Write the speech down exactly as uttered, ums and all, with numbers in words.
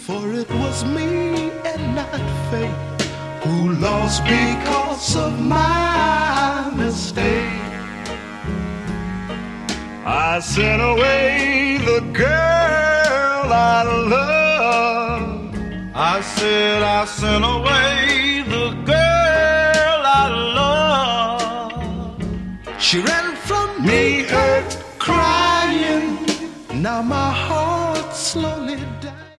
For it was me and not fate who lost because of my mistake. I sent away the girl I love. I said I sent away the girl I love. She ran from me, hurt, crying. Now my heart slowly